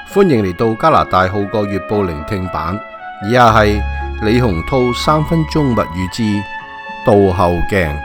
歡迎嚟到加拿大《號角月報》聆聽版，以下係李洪濤3分鐘密語之倒後鏡。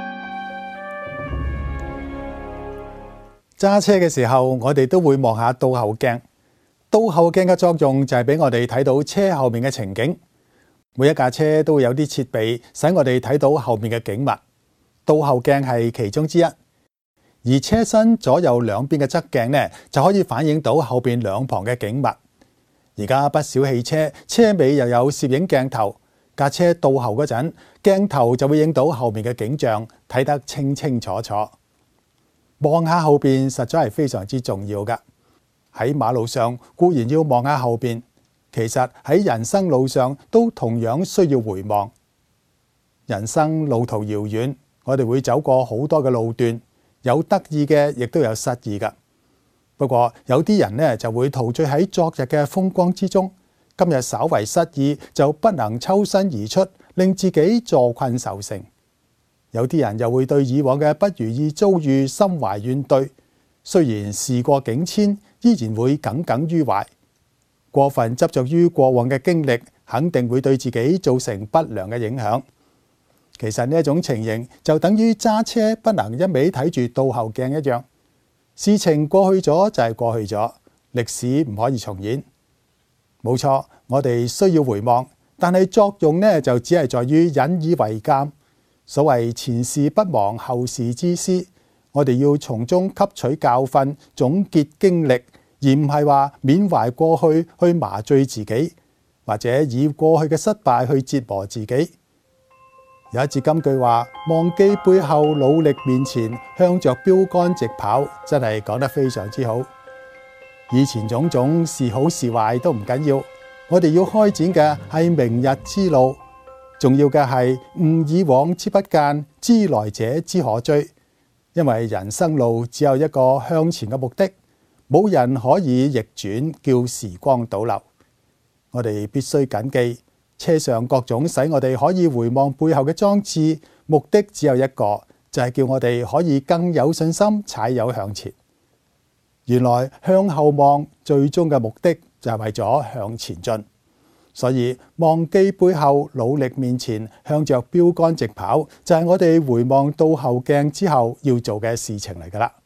揸車嘅時候，我哋都會望下倒後鏡。倒後鏡嘅作用就係俾我哋睇到車後面嘅情景。每一架車都會有啲設備，使我哋睇到後面嘅景物。倒後鏡係其中之一。而車身左右兩邊嘅側鏡呢，就可以反映到後邊兩旁嘅景物。而家不少汽車車尾又有攝影鏡頭，架車倒後嗰陣，鏡頭就會影到後面嘅景象，睇得清清楚楚。望下後邊實在係非常之重要㗎。喺馬路上固然要望下後邊，其實喺人生路上都同樣需要回望。人生路途遙遠，我哋會走過好多嘅路段。有得意嘅，亦都有失意㗎。不過有啲人呢就會陶醉喺昨日嘅風光之中，今日稍為失意就不能抽身而出，令自己坐困愁城。有啲人又會對以往嘅不如意遭遇心懷怨懟，雖然事過境遷，依然會耿耿於懷。過分執着於過往嘅經歷，肯定會對自己造成不良嘅影響。其實呢一種情形就等於揸車不能一味睇住倒後鏡一樣，事情過去咗就係過去咗，歷史唔可以重演。冇錯，我哋需要回望，但係作用呢就只係在於引以為鑑。所謂前事不忘，後事之師，我哋要從中吸取教訓，總結經歷，而唔係話緬懷過去去麻醉自己，或者以過去嘅失敗去折磨自己。有一節金句話：忘記背後，努力面前，向着標杆直跑，真係講得非常之好。以前種種是好是壞都唔緊要，我哋要開展嘅係明日之路。重要嘅係悟以往之不諫，知來者之可追。因為人生路只有一個向前嘅目的，冇人可以逆轉，叫時光倒流。我哋必須謹記。車上各種使我哋可以回望背後嘅裝置，目的只有一個，就係叫我哋可以更有信心踩油向前。原來向後望最終嘅目的就係為咗向前進，所以忘記背後，努力面前，向着標杆直跑，就係我哋回望倒後鏡之後要做嘅事情嚟㗎啦。